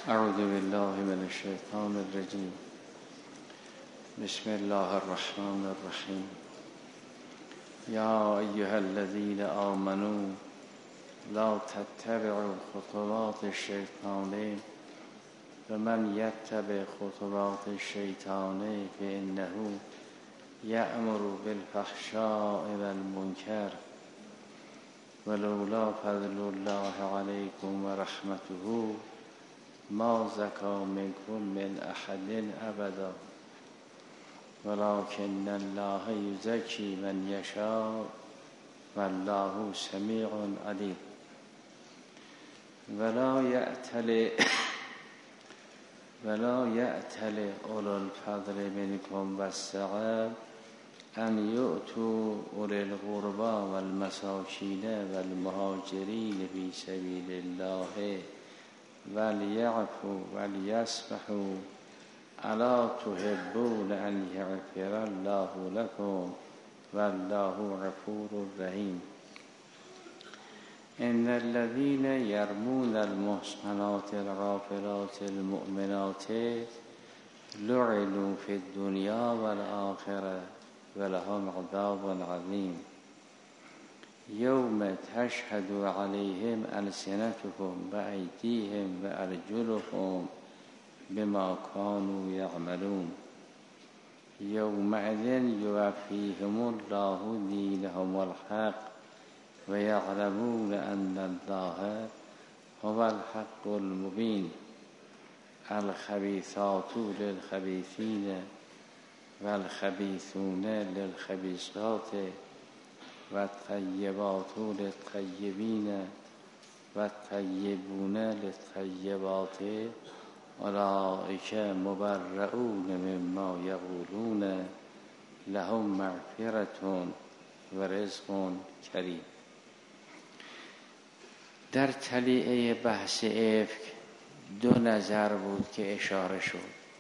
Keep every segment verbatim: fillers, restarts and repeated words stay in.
اعوذ بالله من الشیطان الرجیم. بسم الله الرحمن الرحیم. یا ایها الذین آمنوا لا تتبعوا خطوات الشیطان ومن یتبع خطوات الشیطان فانه یأمر بالفحشاء والمنکر ولولا فضل الله علیکم ورحمته ما زکا منکم من احد ابدا ولكن الله یزکی من یشاء والله سمیع علیم. ولا یأتل ولا یأتل اولو الفضل منکم والسعة ان یؤتوا اولی القربى والمساکین والمهاجرین فی سبیل الله ولیعفوا ولیصفحوا الا تحبون ان یغفر الله لكم والله غفور رحیم. ان الذين يرمون المحصنات الغافلات المؤمنات لعنوا في الدنيا والآخرة ولهم عذاب عظيم. یوم تشهد علیهم السنتهم وایدیهم وارجلهم بما كانوا یعملون. یومئذ یوفیهم الله دینهم الحق ویعلمون ان الله هو الحق المبین. الخبیثات للخبیثین والخبیثون للخبیثات والطیبات للطیبین والطیبون للطیبات اولئک مبرؤون مما یقولون لهم مغفرة و رزق کریم. در تلیعه بحث افک دو نظر بود که اشاره شد.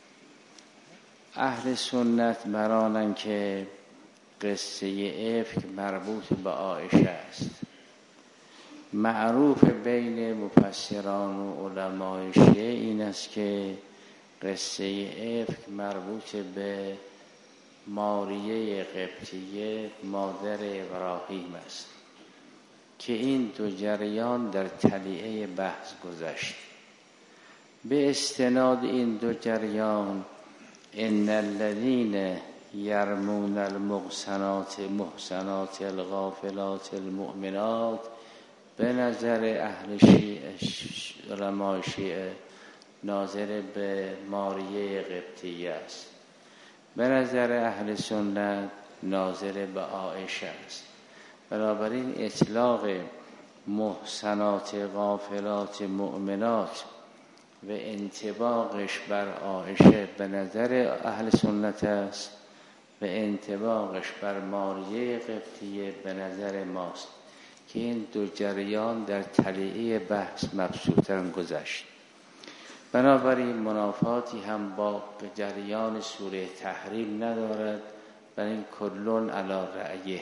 اهل سنت برانن که قصه افک مربوط به عایشه است. معروف بین مفسران و علمای شیعه این است که قصه افک مربوط به ماریه قبطیه مادر ابراهیم است که این دو جریان در تلیعه بحث گذشت. به استناد این دو جریان ان الذین یرمون المحصنات محصنات الغافلات المؤمنات به نظر اهل شیعه علمای شیعه ناظر به ماریه قبطیه است. به نظر اهل سنت ناظر به عایشه است. بنابراین اطلاق محصنات غافلات مؤمنات و انطباقش بر عایشه به نظر اهل سنت است و انطباقش بر ماریه قبطیه به نظر ماست که این دو جریان در تلیعه بحث مبسوطاً گذشت. بنابراین منافاتی هم با جریان سوره تحریم ندارد و این کلون علی رأیه.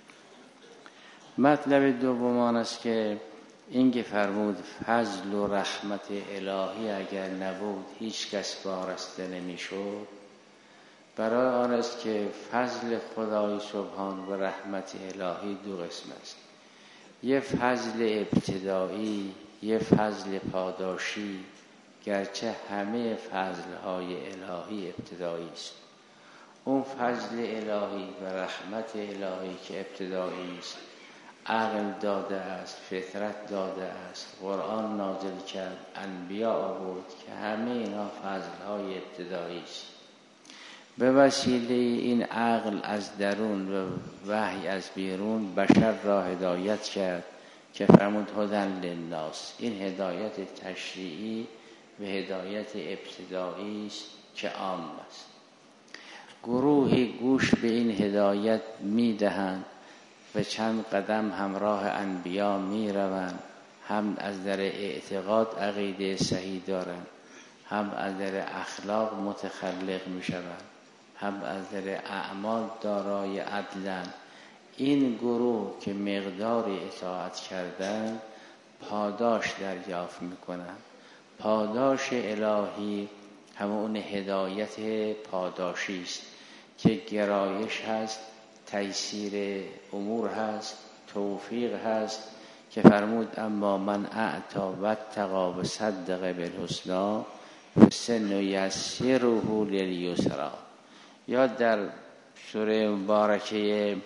مطلب دوم است که این که فرمود فضل و رحمت الهی اگر نبود هیچ کس وارسته نمیشد. برای آن است که فضل خدای سبحان و رحمت الهی دو قسم است. یه فضل ابتدایی، یه فضل پاداشی، گرچه همه فضلهای الهی ابتدایی است. اون فضل الهی و رحمت الهی که ابتدایی است عقل داده است، فطرت داده است، قرآن نازل کرد، انبیا آورد که همه اینا فضلهای ابتدایی است. به وسیله این عقل از درون و وحی از بیرون بشر را هدایت کرد که فرمود هدن للناس. این هدایت تشریعی و هدایت ابتدایی است که عام است. گروهی گوش به این هدایت میدهند و چند قدم همراه انبیا میروند، هم از در اعتقاد عقیده صحیح دارند، هم از در اخلاق متخلق میشوند، هم از در اعمال دارای عدلند. این گروه که مقداری اطاعت کردن پاداش دریافت میکنن. پاداش الهی همون هدایت پاداشی است که گرایش هست، تیسیر امور هست، توفیق هست که فرمود اما من اعطا و اتقی و صدق بالحسنی فسنیسره لیسری. یا در سوره مبارکه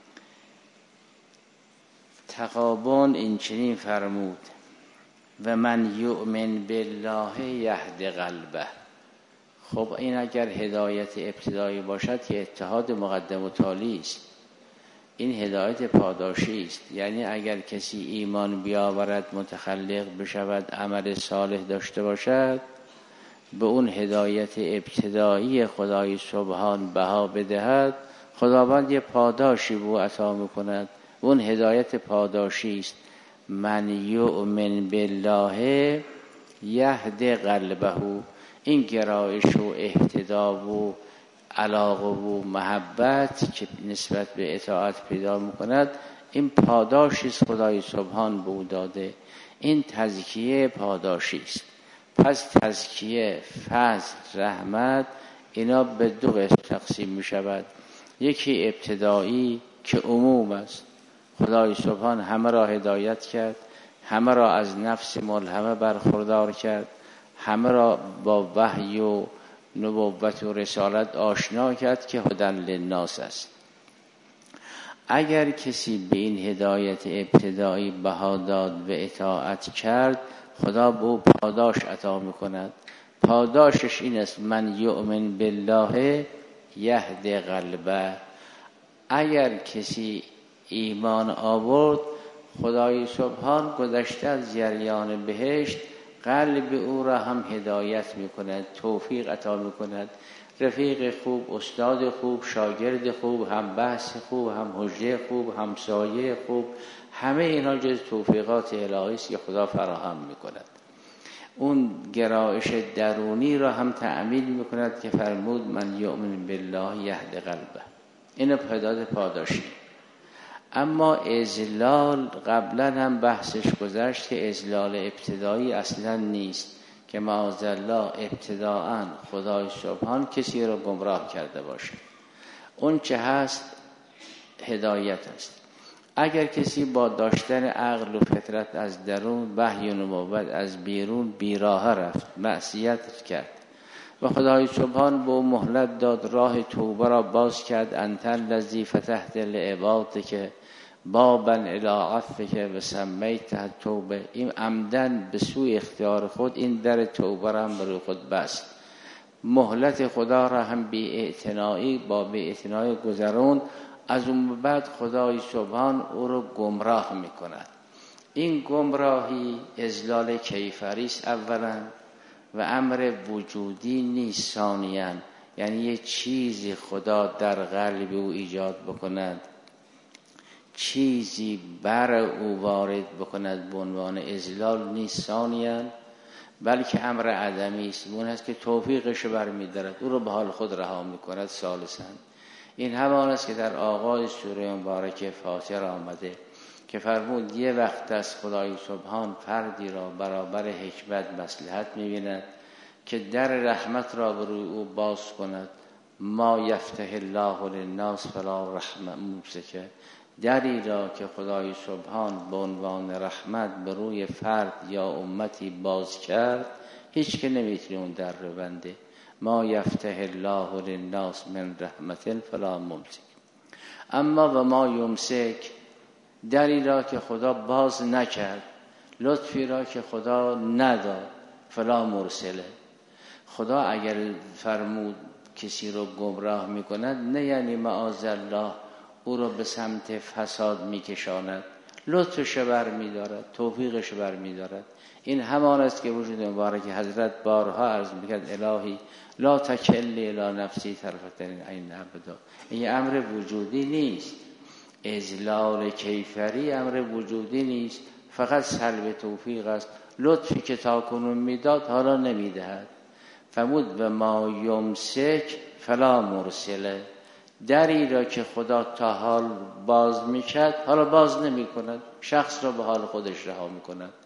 تغابن این چنین فرمود و من یؤمن بالله یهد قلبه. خب این اگر هدایت ابتدایی باشد که اتحاد مقدم و تالی است، این هدایت پاداشی است. یعنی اگر کسی ایمان بیاورد، متخلق بشود، عمل صالح داشته باشد، به اون هدایت ابتدایی خدای سبحان بها بدهد، خداوند یه پاداشی به او عطا میکند. اون هدایت پاداشی است. من یؤمن بالله یهد قلبه. این گرایش و اهتدا و علاقه و محبت که نسبت به اطاعت پیدا میکند، این پاداشی است خدای سبحان به او داده. این تزکیه پاداشی است. پس تزکیه، فضل، رحمت، اینا به دو قسم تقسیم می شود. یکی ابتدایی که عموم است، خدای سبحان همه را هدایت کرد، همه را از نفس ملهمه برخوردار کرد، همه را با وحی و نبوت و رسالت آشنا کرد که هدی للناس است. اگر کسی به این هدایت ابتدایی بها داد و اطاعت کرد، خدا به او پاداش عطا میکند. پاداشش این است من یؤمن بالله یهد قلبه. اگر کسی ایمان آورد، خدای سبحان گذشته از جریان بهشت قلب او را هم هدایت میکند، توفیق عطا میکند. رفیق خوب، استاد خوب، شاگرد خوب، هم بحث خوب، هم حجه خوب، هم سایه خوب، همه اینا جز توفیقات الهی است که خدا فراهم میکند. اون گرایش درونی را هم تأمین میکند که فرمود من یؤمن بالله یهد قلبه. این هدایت پاداشی. اما اذلال قبلا هم بحثش گذشت که اذلال ابتدایی اصلا نیست، که معاذالله ابتداءً خدای سبحان کسی را گمراه کرده باشه. اون چه هست هدایت است. اگر کسی با داشتن عقل و فطرت از درون، وحی و نبوت از بیرون بیراه رفت، معصیت کرد و خدای سبحان به مهلت داد، راه توبه را باز کرد، انت الذی فتحت لعبادک بابا الی عفوک و سمیتها توبه، این عمدن به سوی اختیار خود این در توبه را هم برای خود بست. مهلت خدا را هم بی اعتنایی با بی اعتنایی گذرون. از اون بعد خدای سبحان او رو گمراه میکند. این گمراهی اضلال کیفری است اولا و امر وجودی نیست ثانیاً. یعنی یه چیزی خدا در قلب او ایجاد بکند، چیزی بر او وارد بکند به عنوان اضلال نیست ثانیاً، بلکه امر عدمی است. اون هست که توفیقش برمی‌دارد، او رو به حال خود رها میکند ثالثاً. این همان است که در آغاز سوره مبارکه فاطر آمده که فرمود یه وقت از خدای سبحان فردی را برابر حکمت مصلحت می‌بیند که در رحمت را بر روی او باز کند. ما یفتح الله للناس فلا رحمة ممسکه. دری را که خدای سبحان به عنوان رحمت به روی فرد یا امتی باز کرد، هیچ که نمیتونه اون در رو بنده. ما یفتح الله للناس من رحمت فلا ممسک. اما و ما یمسک، دری را که خدا باز نکرد، لطفی را که خدا نداد، فلا مرسله. خدا اگر فرمود کسی رو گمراه میکند، نه یعنی معاذالله او رو به سمت فساد میکشاند، لطفش بر میدارد، توفیقش بر میدارد. این همان است که وجود مبارک حضرت بارها عرض میکرد الهی لا تکلنی الی نفسی طرفة عین ابدا. این امر وجودی نیست. اذلال کیفری امر وجودی نیست، فقط سلب توفیق است. لطفی که تا کنون میداد حالا نمیدهد. فرمود و ما یمسک فلا مرسله. دری را که خدا تا حال باز میکرد حالا باز نمی کند، شخص را به حال خودش رها میکند.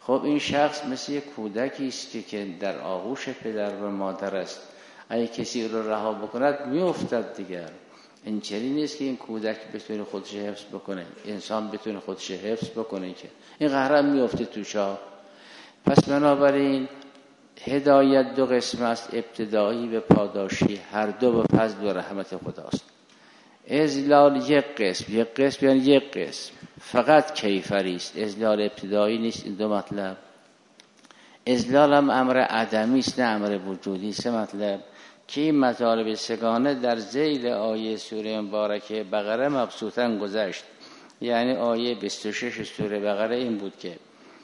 خب این شخص مثل یک کودکی است که, که در آغوش پدر و مادر است. اگه کسی رو رها بکند میافتد دیگر. این چنین نیست که این کودک بتونه خودش حفظ بکنه، انسان بتونه خودش حفظ بکنه، که این قهرم میافته توشا. پس بنابراین هدایت دو قسم است، ابتدایی و پاداشی، هر دو به فضل و رحمت خداست. اذلال یک قسم، یک قسم یعنی یک قسم فقط کیفری است، اذلال ابتدایی نیست. این دو مطلب. اذلال هم امر عدمی است نه امر وجودی. سه مطلب که این مطالب سگانه در ذیل آیه سوره مبارکه بقره مبسوطاً گذشت. یعنی آیه بیست و شش سوره بقره این بود که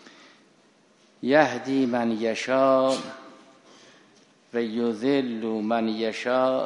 یهدی من یشاء و یذل من یشاء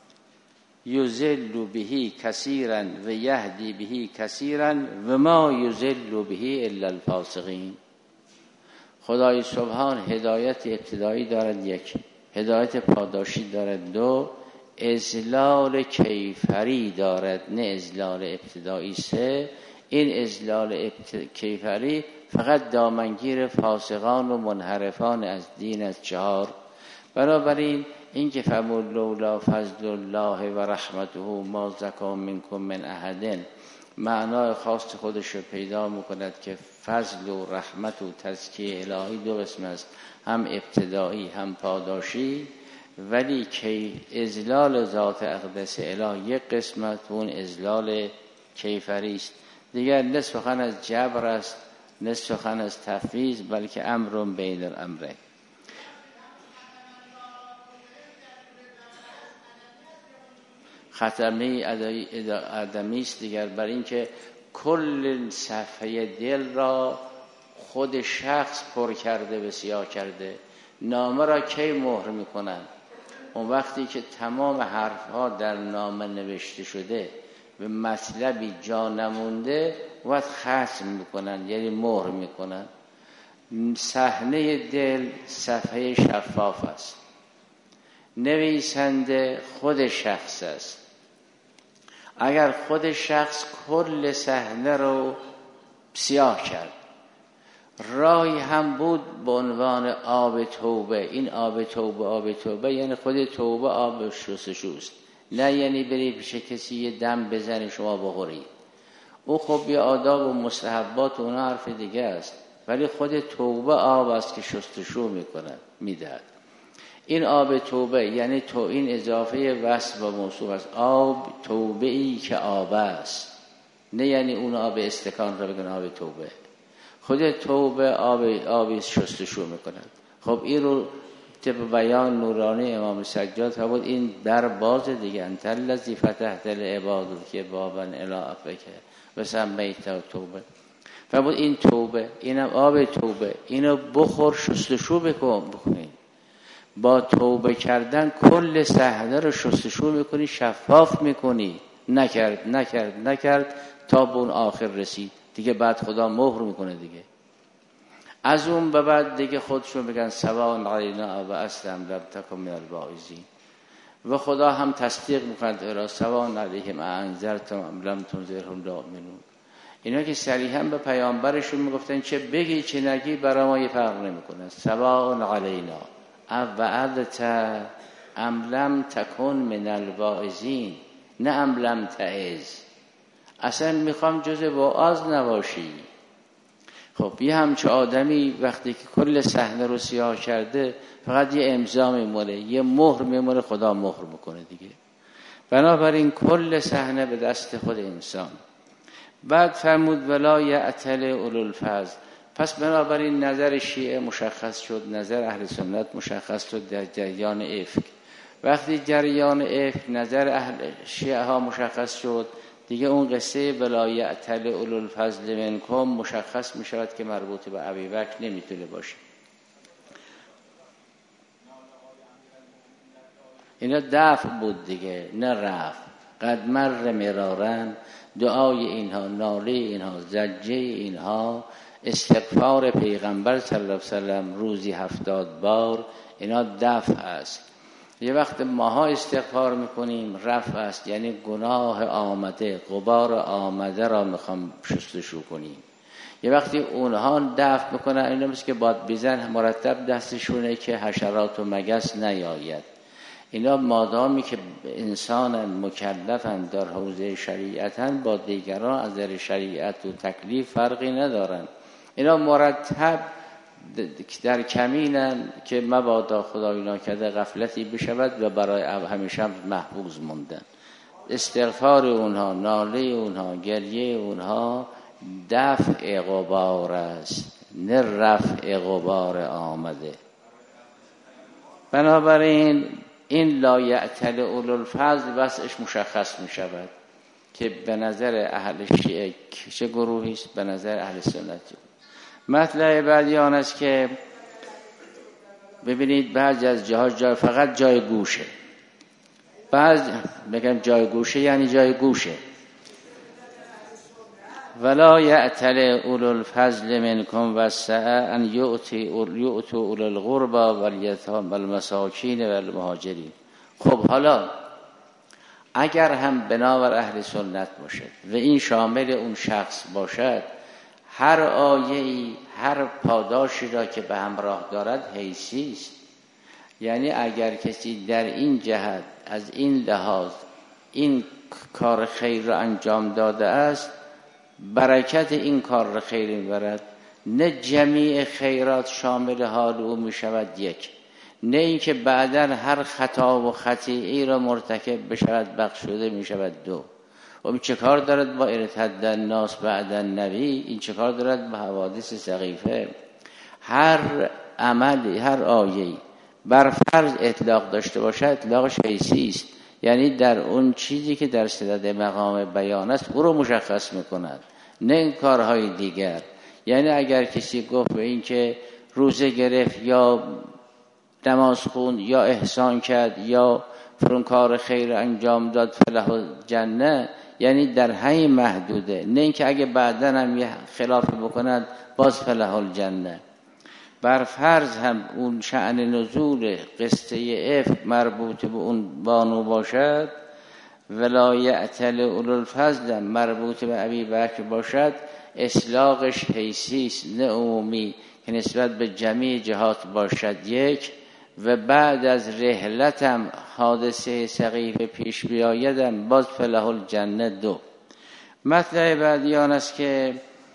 یذل به کثیرا و یهدی به کثیرا و ما یذل به الا الفاسقین. خدای سبحان هدایت ابتدایی دارد یک، هدایت پاداشی دارد دو، اذلال کیفری دارد نه اذلال ابتدایی سه. این اذلال ابت... کیفری فقط دامنگیر فاسقان و منحرفان از دین از چهار. بنابراین این که فرمود لولا فضل الله و رحمته ما زکا منکم من احد، معنای خاص خودش رو پیدا میکند که فضل و رحمت و تزکیه الهی دو قسم است، هم ابتدایی هم پاداشی. ولی که اذلال ذات اقدس اله یک قسمت و اون اذلال کیفری است. دیگر نه سخن از جبر است نه سخن از تفویض، بلکه امر بین الامرین. ختمه ادمی است دیگر بر این که کل صفحه دل را خود شخص پر کرده و سیاه کرده. نامه را کی مهر میکنن؟ اون وقتی که تمام حرفها در نامه نوشته شده و مطلبی جا نمونده وقت ختم میکنن، یعنی مهر میکنن. صحنه دل صفحه شفاف است، نویسنده خود شخص است. اگر خود شخص کل صحنه رو سیاه کرد، راهی هم بود به عنوان آب توبه. این آب توبه آب توبه یعنی خود توبه آب شستشوست، نه یعنی بری پیش کسی یه دم بزنی شما بخوری. او خب یه آداب و مستحبات و اون حرف دیگه است، ولی خود توبه آب است که شستشو میکنه میدهد. این آب توبه یعنی تو این اضافه وصف و موصوف است. آب توبه ای که آب است، نه یعنی اون آب استکان را بگن آب توبه. خود توبه آب آبی شستشو میکنه. خب این رو طب بیان نورانی امام سجاد فرمود این در باز دیگه انت الذی فتحت لعباد که بابا الی افک و سمیت توبه. فرمود این توبه، اینم آب توبه، اینو بخور شستشو بکن بکنین. با توبه کردن کل صحنه رو شستشو میکنی، شفاف میکنی. نکرد نکرد نکرد تا به اون آخر رسید دیگه. بعد خدا مهر میکنه دیگه. از اون به بعد دیگه خودشون بگن سواء علینا و اسلم لم تکن من الواعظین. و خدا هم تصدیق میکند ارا سواء علیهم انذرتم ام لم تنذرهم لا یؤمنون. اینا که صریحا به پیامبرشون میگفتن چه بگی چه نگی برای ما یه فرق نمیکنه. سواء علینا وعدت ام لم تکن من الواعظین، نه ام لم تعظ. اصلا میخوام جز واعظ نباشی. خب یه همچه آدمی وقتی که کل صحنه رو سیاه کرده فقط یه امضا میمونه، یه مهر میمونه، خدا مهر میکنه دیگه. بنابراین کل صحنه به دست خود انسان. بعد فرمود ولا یعتل اولو الفضل. پس بنابراین نظر شیعه مشخص شد، نظر اهل سنت مشخص شد در جریان افک. وقتی جریان افک نظر اهل شیعه ها مشخص شد دیگه اون قصه ولا یعتل اولو الفضل منکم مشخص می شود که مربوط به ابوبکر نمیتونه باشه. اینا دفع بود دیگه، نه رفع. قد مر مرارن، دعای اینها، ناله اینها، زجه اینها، استغفار پیغمبر صلی الله علیه وسلم روزی هفتاد بار، اینا دفع است. یه وقت ماها استغفار میکنیم رفع است، یعنی گناه آمده، غبار آمده را میخوام شستشو کنیم. یه وقتی اونها دفع میکنن، اینا مثل که باد بیزن مرتب دستشونه که حشرات و مگس نیاید. اینا مادامی که انسان مکلفن در حوزه شریعتن، با دیگران از در شریعت و تکلیف فرقی ندارن. اینا مرتب در کمینن که مبادا خدای ناکرده غفلتی بشود و برای همیشه محفوظ موندن. استغفار اونها، ناله اونها، گریه اونها دفع غبار است، نه رفع غبار آمده. بنابراین این لا یعتل اولو الفضل وضعش مشخص می شود که به نظر اهل شیعه چه گروهی است، به نظر اهل سنت. مطلب بعدی آن است که ببینید بعضی از جاها جای فقط جای گوشه، بعض بگم جای گوشه یعنی جای گوشه. ولا یعتل اولو الفضل منکم والسعة ان یؤتوا اولو القربى والیتامی والمساکین والمهاجرین. خب حالا اگر هم بنابر اهل سنت باشد و این شامل اون شخص باشد، هر آیه‌ای هر پاداشی را که به همراه دارد حیثی است. یعنی اگر کسی در این جهت از این لحاظ این کار خیر را انجام داده است، برکت این کار را خیر میبرد، نه جمیع خیرات شامل حال او می شود یک، نه اینکه بعداً هر خطا و خطیئی را مرتکب بشود بخشوده می شود دو. و این چه کار دارد با ارتد الناس بعد النبی؟ این چه کار دارد با حوادث سقیفه؟ هر عملی هر آیه‌ای بر فرض اطلاق داشته باشد اطلاقش حیثی است، یعنی در اون چیزی که در صدد مقام بیان است او رو مشخص میکند، نه این کارهای دیگر. یعنی اگر کسی گفت به این که روزه گرفت یا نماز خوند یا احسان کرد یا فرون کار خیر انجام داد فله الجنه، یعنی در همین محدوده، نه اینکه اگه بعداً هم یه خلاف بکند باز فله الجنه. بر فرض هم اون شأن نزول قصه افک مربوط به اون بانو باشد، ولا یعتل اولو الفضل مربوط به ابی بکر باشد، اطلاقش حیثی است نه عمومی که نسبت به جمیع جهات باشد یک، و بعد از رحلتم حادثه سقیفه پیش بیایدم باز فله الجنه دو. مطلب بعدی آن است که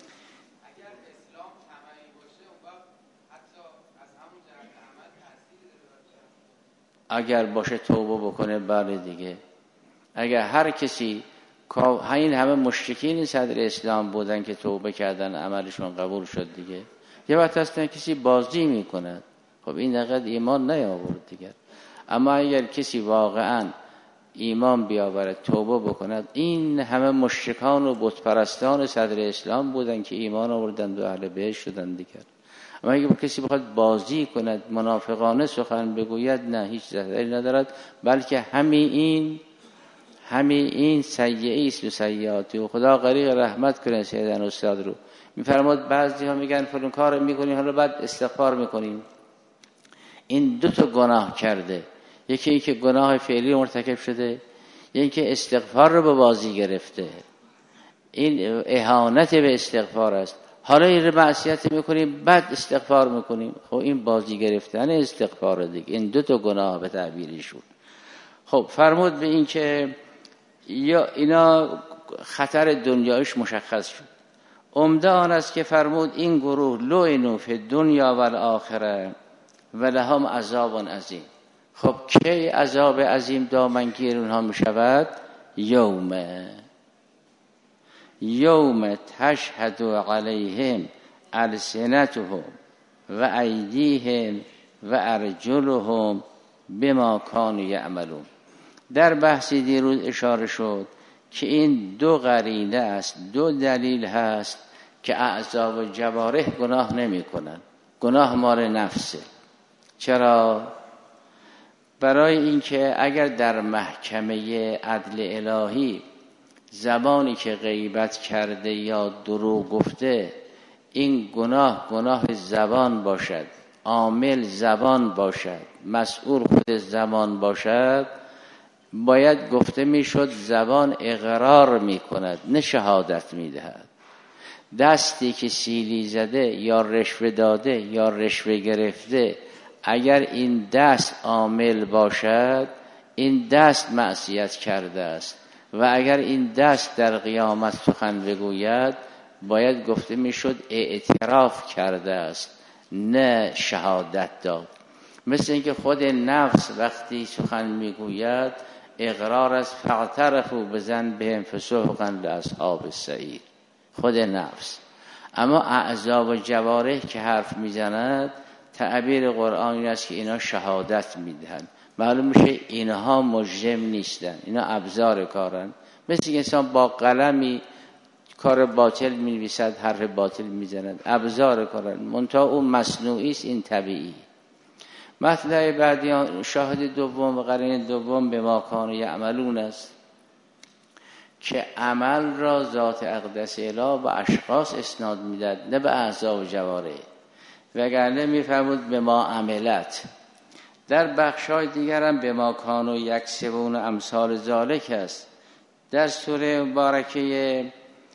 اگر باشه توبه بکنه بله دیگه. اگر هر کسی این همه مشرکین صدر اسلام بودن که توبه کردن عملشون قبول شد دیگه، یه وقت هستن کسی بازی میکنه، خب این نقد ایمان نیاورد دیگر. اما اگر کسی واقعا ایمان بیاورد توبه بکند، این همه مشرکان و بت پرستان صدر اسلام بودن که ایمان آوردن و اهل بهشت شدن دیگر. اما اگر کسی بخواد بازی کند منافقانه سخن بگوید، نه هیچ ضرری ندارد، بلکه همین این همین این سیئه است و سیئاتی. و خدا غریق رحمت کنه سیدن استاد رو. میفرماد بعضی ها میگن فلان کار میکنیم حالا بعد استغفار میکنیم. این دو تا گناه کرده، یکی این که گناه فعلی مرتکب شده، یکی که استغفار رو به بازی گرفته. این اهانت به استغفار است. حالا این معصیت میکنیم بعد استغفار میکنیم، خب این بازی گرفتن استغفار دیگه. این دو تا گناه به تعبیرشون. خب فرمود به این که یا اینا خطر دنیایش مشخص شد. عمده آن است که فرمود این گروه لعنوا فی الدنیا و الاخره و لهم عذاب عظیم. خب کی عذاب عظیم دامنگیر اونها می شود؟ یوم یوم تشهد علیهم السنتهم و ایدیهم و ارجلهم بما کانوا یعملون. در بحثی دیروز اشاره شد که این دو قرینه است، دو دلیل هست که اعضا و جوارح گناه نمی کنن. گناه مال نفسه. چرا؟ برای اینکه اگر در محکمه عدل الهی زبانی که غیبت کرده یا دروغ گفته این گناه گناه زبان باشد، عامل زبان باشد، مسئول خود زبان باشد، باید گفته میشد زبان اقرار میکند نه شهادت میدهد. دستی که سیلی زده یا رشوه داده یا رشوه گرفته، اگر این دست عامل باشد این دست معصیت کرده است و اگر این دست در قیامت سخن بگوید باید گفته میشد اعتراف کرده است، نه شهادت داد. مثل اینکه خود نفس وقتی سخن میگوید اقرار از فاعترفوا بذنبهم فسحقا لاصحاب السعیر، خود نفس. اما اعضا و جوارح که حرف میزند تعبیر قرآن این است که اینا شهادت میدهند. معلوم میشه اینها مجرم نیستن، اینا ابزار کارن. مثل که انسان با قلمی کار باطل مینویسد، حرف باطل میزند، ابزار کارن، منتها اون مصنوعی است، این طبیعی. مطلب بعدی شاهد دوم و قرین دوم به ما کانوا یعملون است که عمل را ذات اقدس اله و اشخاص اسناد میداد، نه به اعضا و جوارح. وگرنه میفرمود به ما عملت. در بخشای دیگر هم به ما کانوا یکسبون امثال ذالک است. در سوره مبارکه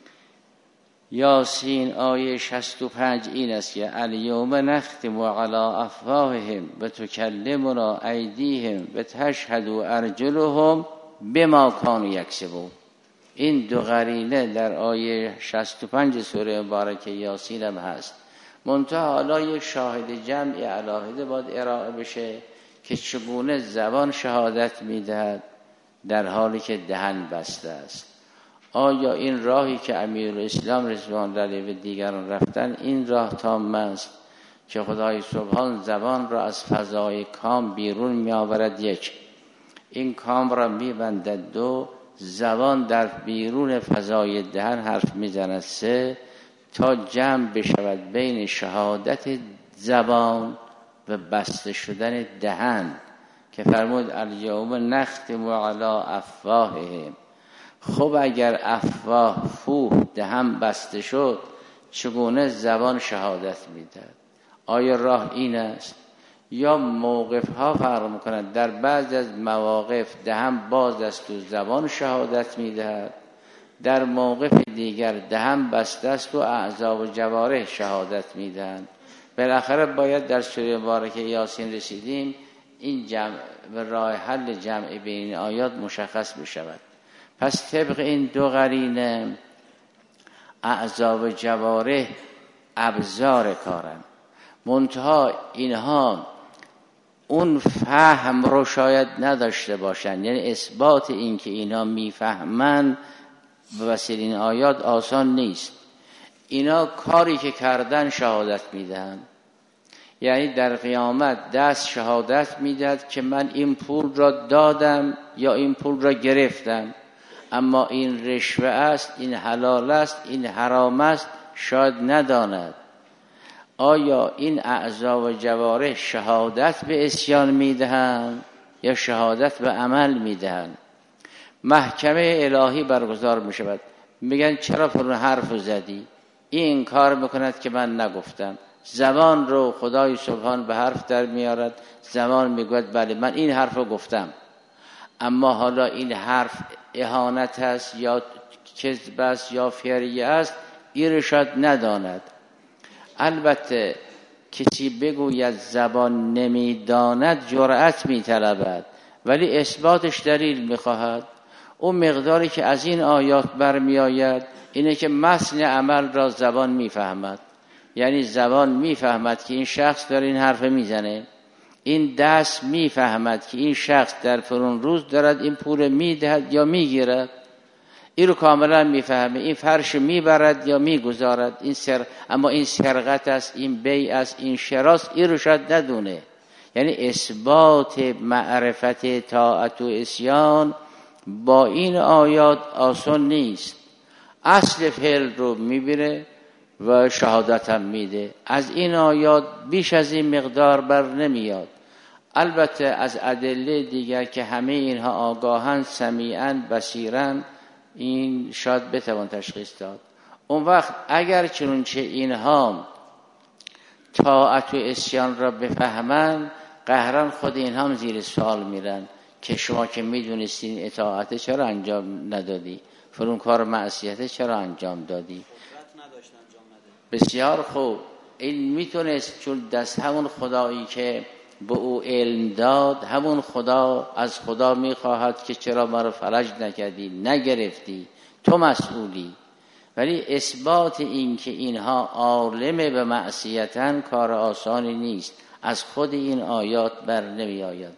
یاسین آیه شصت و پنج این است که الیوم نختم علی افواههم و تکلمنا ایدیهم و تشهد ارجلهم بما کانوا یکسبون. این دو قرینه در آیه شصت و پنج سوره مبارکه یاسین هم هست. منتها حالا یک شاهد جمعی علاهده باید ارائه بشه که چگونه زبان شهادت میدهد در حالی که دهن بسته است. آیا این راهی که امیرالاسلام رضوان الله علیه و دیگران رفتن این راه تام است که خدای سبحان زبان را از فضای کام بیرون می آورد؟ یک، این کام را می بندد. دو، زبان در بیرون فضای دهن حرف می زند. سه، تا جمع بشود بین شهادت زبان و بسته شدن دهن که فرمود الیوم نختم علی افواههم. خب اگر افواه فوه دهن بسته شد چگونه زبان شهادت میدهد؟ آیا راه این است؟ یا موقف ها فرق میکنند. در بعض از مواقف دهن باز است و زبان شهادت میدهد، در موقف دیگر دهن بسته است و اعضا و جوارح شهادت میدهند. بالاخره باید در سوره مبارکه یاسین رسیدیم این جمع و راه حل جمع بین این آیات مشخص بشود. پس طبق این دو قرینه اعضا و جوارح ابزار کارن، منتها اینها اون فهم رو شاید نداشته باشن. یعنی اثبات این که اینها میفهمن به وسیله این آیات آسان نیست. اینا کاری که کردن شهادت میدن. یعنی در قیامت دست شهادت میدهد که من این پول را دادم یا این پول را گرفتم، اما این رشوه است، این حلال است، این حرام است شاید نداند. آیا این اعضا و جوارح شهادت به عصیان میدهند یا شهادت به عمل میدهند؟ محکمه الهی برگزار میشود، میگن چرا فرون حرف زدی؟ این کار میکند که من نگفتم. زبان رو خدای سبحان به حرف در میارد، زبان میگوید بله من این حرف رو گفتم، اما حالا این حرف اهانت است یا کذب است یا فریه است، این شاید نداند. البته کسی بگوید زبان نمیداند جرأت میطلبد، ولی اثباتش دلیل میخواهد. اون مقداری که از این آیات برمی آید اینه که متن عمل را زبان میفهمد. یعنی زبان میفهمد که این شخص داره این حرف میزنه، این دست میفهمد که این شخص در فلان روز دارد این پول میدهد یا میگیرد، این رو کاملا میفهمه. این فرش میبرد یا میگذارد، این سر... اما این سرقت است، این بیع است، این شراست، این رو شاید ندونه. یعنی اثبات معرفت طاعت و عصیان با این آیات آسان نیست. اصل فعل رو میبره و شهادت هم میده. از این آیات بیش از این مقدار بر نمیاد. البته از ادله دیگر که همه اینها آگاهن، سمیعن، بصیرن، این شاید بتوان تشخیص داد. اون وقت اگر چنانچه اینها طاعت و عصیان را بفهمن، قهرن خود اینها هم زیر سوال میرن که شما که میدونستین اطاعت چرا انجام ندادی؟ فلان کار معصیت چرا انجام دادی؟ بسیار خوب. این میتونست، چون دست همون خدایی که به او علم داد، همون خدا از خدا میخواهد که چرا ما رو فلج نکردی، نگرفتی، تو مسئولی. ولی اثبات این که اینها عالم به معصیتن کار آسانی نیست، از خود این آیات بر نمی آید.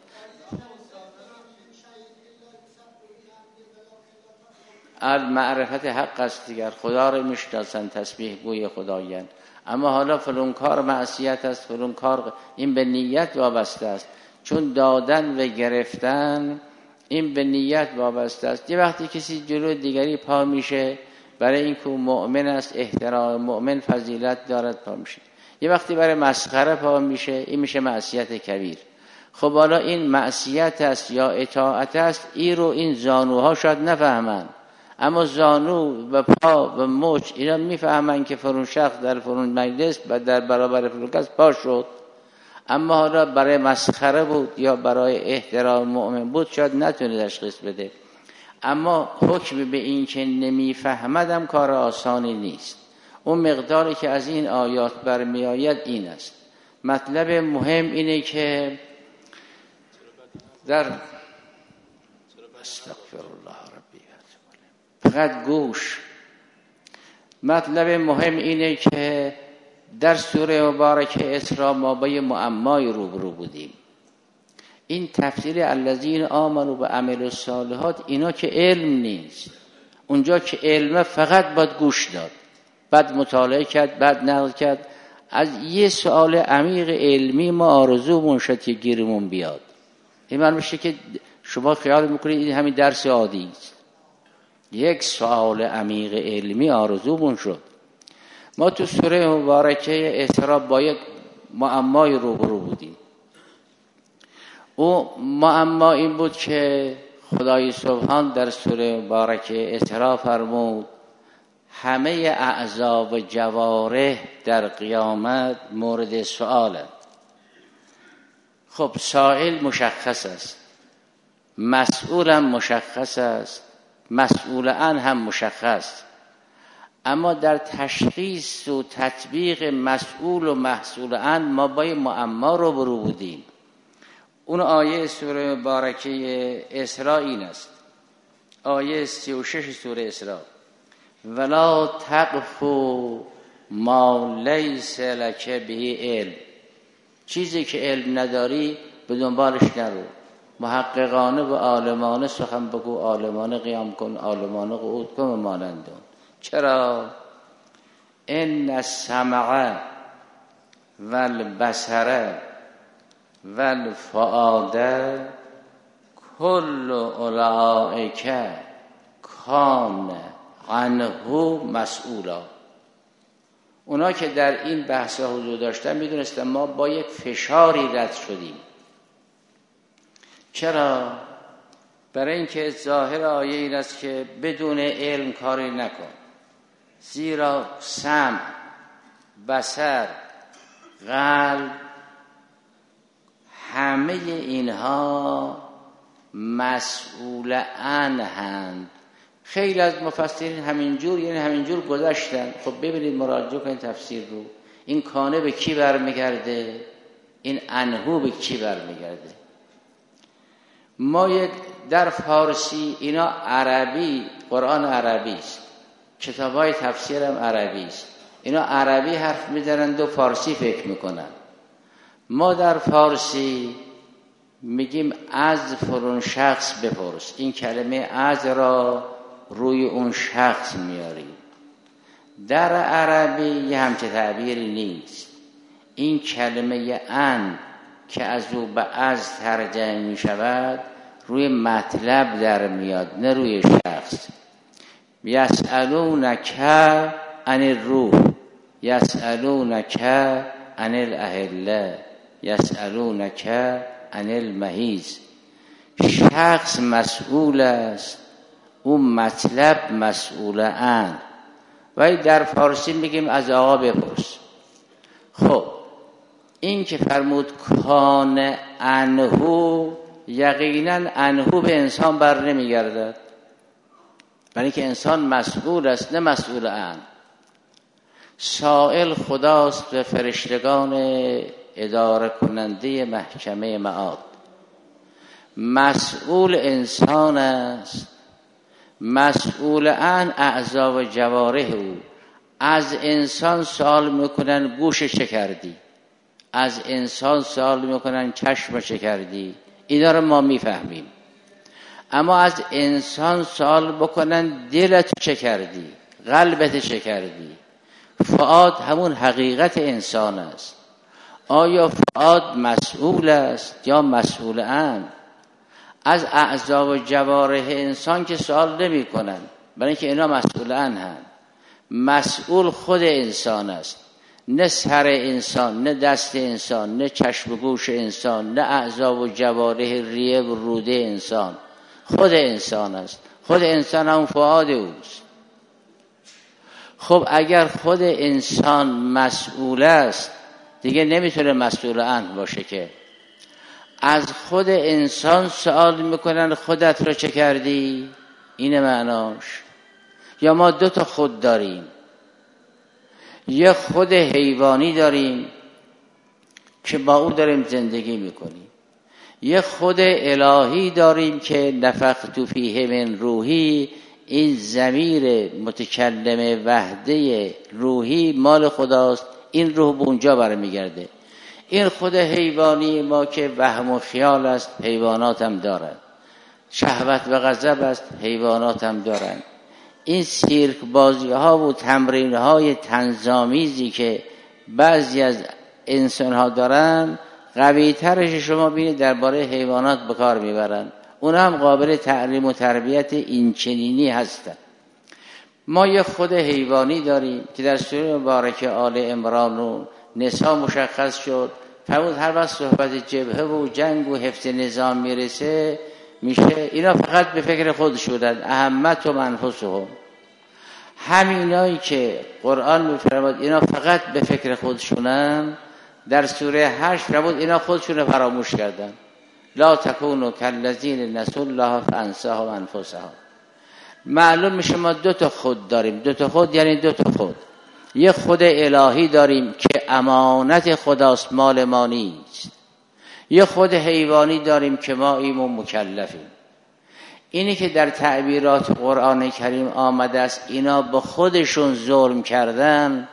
معرفت حق است دیگر، خدا رو میشناسن، تسبیح گوی خدایند. اما حالا فلان کار معصیت است، فلان کار، این به نیت وابسته است. چون دادن و گرفتن این به نیت وابسته است. یه وقتی کسی جلو دیگری پا میشه برای اینکه مؤمن است، احترام مؤمن فضیلت دارد، پا میشه. یه وقتی برای مسخره پا میشه، این میشه معصیت کبیر. خب حالا این معصیت است یا اطاعت است، این رو این زانوها شاید نفهمن، اما زانو و پا و مچ اینا میفهمن که فرون شخص در فرون مجلس و در برابر فرون کس پا شد. اما حالا برای مسخره بود یا برای احترام مؤمن بود، شاید نتونه تشخیص بده. اما حکم به این که نمیفهمدم کار آسانی نیست. اون مقداری که از این آیات برمی آید این است. مطلب مهم اینه که در استغفر الله ربی، فقط گوش. مطلب مهم اینه که در سوره مبارکه اسراء ما با یه معمای روبرو بودیم. این تفسیر الذین آمنوا و عملوا الصالحات، اینا که علم نیست. اونجا که علم فقط باید گوش داد، بعد مطالعه کرد، بعد نقل کرد. از یه سوال عمیق علمی ما آرزومون شد که گیرمون بیاد. این من میشه که شما خیال میکنید این همین درس عادی است. یک سوال عمیق علمی آرزومون شد. ما تو سوره مبارکه اسراء با یک معمای روبرو بودیم. او معما این بود که خدای سبحان در سوره مبارکه اسراء فرمود همه اعضا و جوارح در قیامت مورد سؤالند. خب سائل مشخص است، مسئولم مشخص است، مسئول عن هم مشخص. اما در تشخیص و تطبیق مسئول و مسئول عن ما با معما رو برو بودیم. اون آیه سوره مبارکه اسراء این است، آیه سی و شش سوره اسراء: ولا تقف ما لیس لک به علم. چیزی که علم نداری به دنبالش نرو. محققانه و عالمانه سخن بگو، عالمانه قیام کن، عالمانه قعود کن و مانند اون. چرا؟ ان السمع والبصر والفؤاد کل اولئک کان عنه مسئولا. اونا که در این بحث حضور داشتن میدونستن ما با یک فشاری رد شدیم. چرا؟ برای اینکه ظاهر آیه این است که بدون علم کاری نکن، زیرا سمع، بصر، قلب، همه اینها مسئول عنهند. خیلی از مفسرین همینجور یعنی همینجور گذاشتن. خب ببینید، مراجعه کنید تفسیر رو. این کانه به کی برمیگرده؟ این انهو به کی برمیگرده؟ ما یک در فارسی، اینا عربی، قرآن عربی است، کتابای تفسیر هم عربی است. اینا عربی حرف می‌زنند و فارسی فکر میکنن. ما در فارسی میگیم از فلان شخص بپرس. این کلمه از را روی اون شخص میاریم. در عربی یه همچه تعبیری نیست. این کلمه ان که از او به از ترجمه می شود روی مطلب در میاد، نه روی شخص. یسألونک عن الروح، یسألونک عن الاهله، یسألونک عن المحیض. شخص مسئول است، اون مطلب مسئول عن. ولی در فارسی میگیم از آقا بپرس. خب این که فرمود کان انهو، یقینا انهو به انسان بر نمیگردد، برای که انسان مسئول است نه مسئول عن. سائل خداست و فرشتگان اداره کننده محکمه معاد. مسئول انسان است، مسئول عن اعضا و جوارح او. از انسان سوال میکنن گوش چه کردی، از انسان سوال میکنن چشم چه کردی، اینا رو ما میفهمیم. اما از انسان سوال بکنن دلت چه کردی، قلبت چه کردی. فؤاد همون حقیقت انسان است. آیا فؤاد مسئول است یا مسئول عن؟ از اعضا و جوارح انسان که سوال نمی کنن، برای اینکه اینا مسئول عن هستند. مسئول خود انسان است، نه سر انسان، نه دست انسان، نه چشم و گوش انسان، نه اعضا و جوارح ریه و روده انسان. خود انسان است. خود انسان هم فؤاد اوست. خب اگر خود انسان مسئول است دیگه نمیتونه مسئول عن باشه که. از خود انسان سوال میکنن خودت رو چه کردی؟ اینه معناش. یا ما دو تا خود داریم، یه خود حیوانی داریم که با او داریم زندگی میکنیم، یه خود الهی داریم که نفخت فیه من روحی. این ضمیر متکلم وحده روحی مال خداست، این روح به اونجا برمیگرده. این خود حیوانی ما که وهم و خیال است، حیوانات هم دارن. شهوت و غضب است، حیوانات هم دارن. این سیرک بازی ها و تمرین های طنزآمیزی که بعضی از انسان ها دارن، قوی ترش شما بینید درباره حیوانات به کار میبرن. اون هم قابل تعلیم و تربیت این چنینی هستن. ما یه خود حیوانی داریم که در سوره مبارکه آل عمران و نساء مشخص شد. فرمود هر وقت صحبت جبهه و جنگ و حفظ نظام میرسه میشه اینا فقط به فکر خود شدن. اهمت و منفسهم. همینایی که قرآن میفرماد اینا فقط به فکر خودشونن، در سوره هشت فرمود اینا خودشون فراموش کردن. لا تکونوا کالذین نسوا الله فانساهم انفسهم. معلوم میشه ما دو تا خود داریم. دو تا خود یعنی دو تا خود. یه خود الهی داریم که امانت خداست، مال ما نیست. یه خود حیوانی داریم که ما ایم و مکلفیم. اینی که در تعبیرات قرآن کریم آمده است اینا به خودشون ظلم کردن.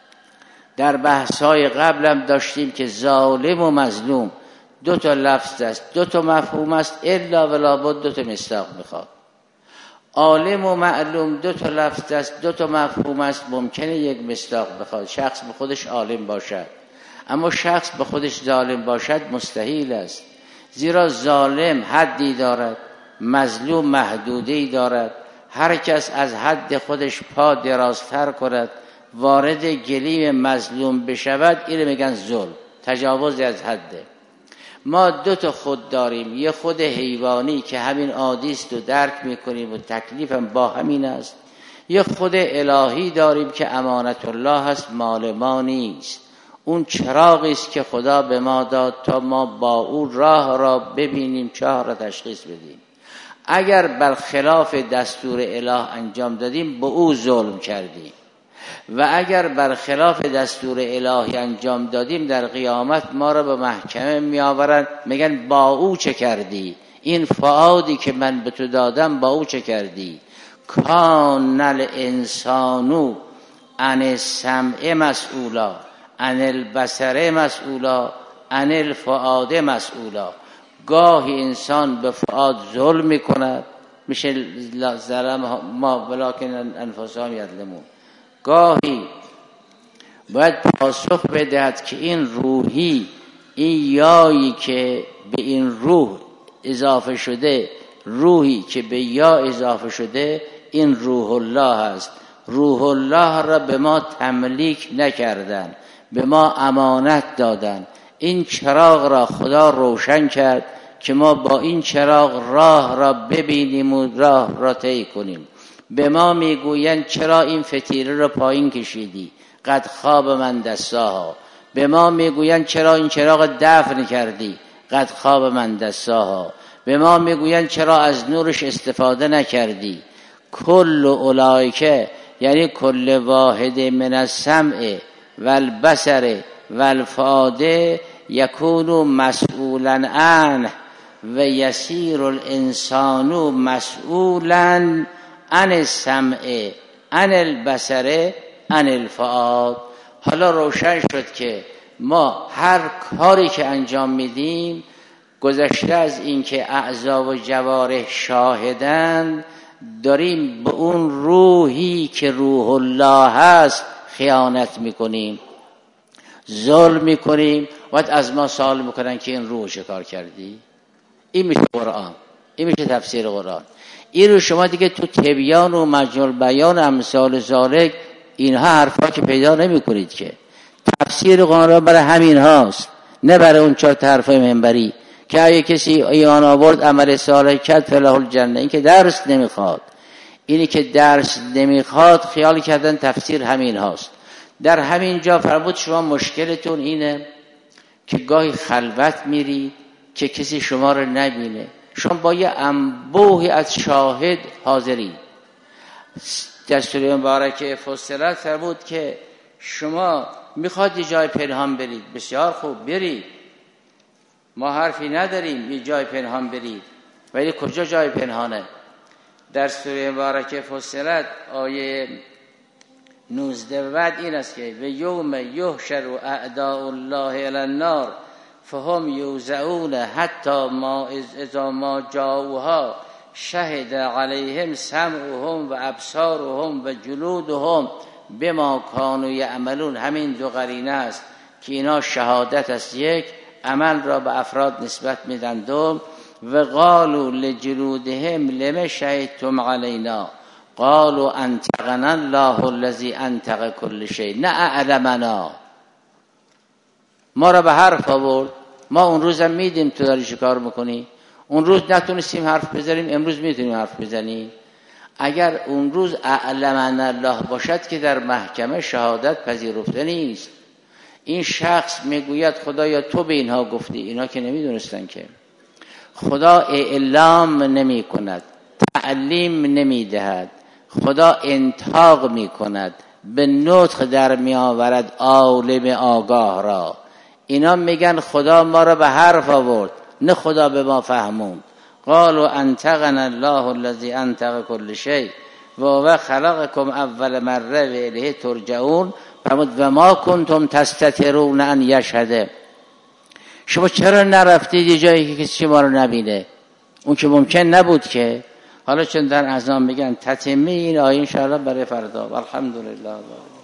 در بحث‌های قبلم داشتیم که ظالم و مظلوم دو تا لفظ است، دو تا مفهوم است، الا ولا بد دو تا مصداق میخواد. عالم و معلوم دو تا لفظ است، دو تا مفهوم است، ممکنه یک مصداق بخواد. شخص به خودش عالم باشد، اما شخص به خودش ظالم باشد مستحیل است. زیرا ظالم حدی دارد، مظلوم محدودی دارد. هر کس از حد خودش پا درازتر کند، وارد گلیم مظلوم بشود، اینو میگن ظلم، تجاوز از حده. ما دو تا خود داریم. یه خود حیوانی که همین عادی است و درک میکنیم و تکلیفم با همین است. یه خود الهی داریم که امانت الله هست، مال ما نیست. اون چراغی است که خدا به ما داد تا ما با او راه را ببینیم، چاه را تشخیص بدیم. اگر برخلاف دستور اله انجام دادیم به او ظلم کردیم، و اگر برخلاف دستور الهی انجام دادیم در قیامت ما را به محکمه می آورن، میگن با او چه کردی؟ این فؤادی که من به تو دادم با او چه کردی؟ کان الانسانو عن السمع مسئولا، عن البصر مسئولا، عن الفؤاد مسئولا. گاهی انسان به فؤاد ظلم میکند، میشه ظلم ما ولکن انفسهم یظلمون. گاهی باید پاسخ بدهد که این روحی، این یایی که به این روح اضافه شده، روحی که به یا اضافه شده، این روح الله است. روح الله را به ما تملیک نکردن، به ما امانت دادن. این چراغ را خدا روشن کرد که ما با این چراغ راه را ببینیم و راه را طی کنیم. به ما میگویند چرا این فتیله را پایین کشیدی؟ قد خواب من دساها. به ما میگویند چرا این چراغ دفن کردی؟ قد خواب من دساها. به ما میگویند چرا از نورش استفاده نکردی؟ کل اولئک یعنی کل واحد من السمع والبصر والفؤاد یکون مسئولا عنه و یسیر الانسان مسئولا عن السمع عن البصر عن الفؤاد. حالا روشن شد که ما هر کاری که انجام میدیم گذشته از این که اعضا و جوارح شاهدند، داریم به اون روحی که روح الله هست خیانت میکنیم، ظلم میکنیم. وقت از ما سوال میکنن که این روح چه کار کردی؟ این میشه قرآن، این میشه تفسیر قرآن. این رو شما دیگه تو تبیان و مجموع بیان امثال ذالک اینها حرفا که پیدا نمی کنید که تفسیر قرآن برای همین هاست، نه برای اون چهار حرفای منبری که اگه کسی ایمان آورد عمل صالح کرد فله الجنه. این که درس نمیخواد، اینی که درس نمیخواد خیال کردن تفسیر همین هاست. در همین جا فرمود شما مشکلتون اینه که گاهی خلوت میرید که کسی شما رو نبینه، شما با یه انبوهی از شاهد حاضرین. دستور مبارک فصلت فرمود که شما میخواد یه جای پنهان برید، بسیار خوب برید، ما حرفی نداریم یه جای پنهان برید، ولی کجا جای پنهانه؟ در سوره مبارکه فصلت آیه نوزده بعد این است که و یوم یحشر اعداء الله الی النار فهم یوزعون حتی ما اذا ما جاءوها شهد علیهم سمعهم و ابصارهم و جلودهم بما کانوا یعملون. همین دو قرینه است که اینا شهادت است، یک عمل را به افراد نسبت میدند. و قالوا لجلودهم لما شهدتم علینا قالوا انطقنا الله الذی انطق كل شیء نه اعلمنا. ما را به حرف آورد، ما اون روزم میدیم تو داری چه کار میکنی، اون روز نتونستیم حرف بزنیم، امروز میتونیم حرف بزنیم. اگر اون روز اعلمنا الله باشد که در محکمه شهادت پذیرفته نیست. این شخص میگوید خدایا تو به اینها گفتی، اینا که نمیدونستن که. خدا اعلام نمی کند، تعلیم نمی دهد، خدا انطاق می کند، به نطق در می آورد عالم آگاه را. اینا میگن خدا ما را به حرف آورد، نه خدا به ما فهموند. قالوا انطقنا الله الذی انطق كل شیء و هو خلقکم اول مره و الیه ترجعون. فرمود و ما کنتم تستترون ان یشهد. شما چرا نرفتید یه جایی که کسی شما رو نبینه؟ اون که ممکن نبود که. حالا چون در اذان میگن تتمه این آیه ان شاء الله برای فردا. الحمدلله.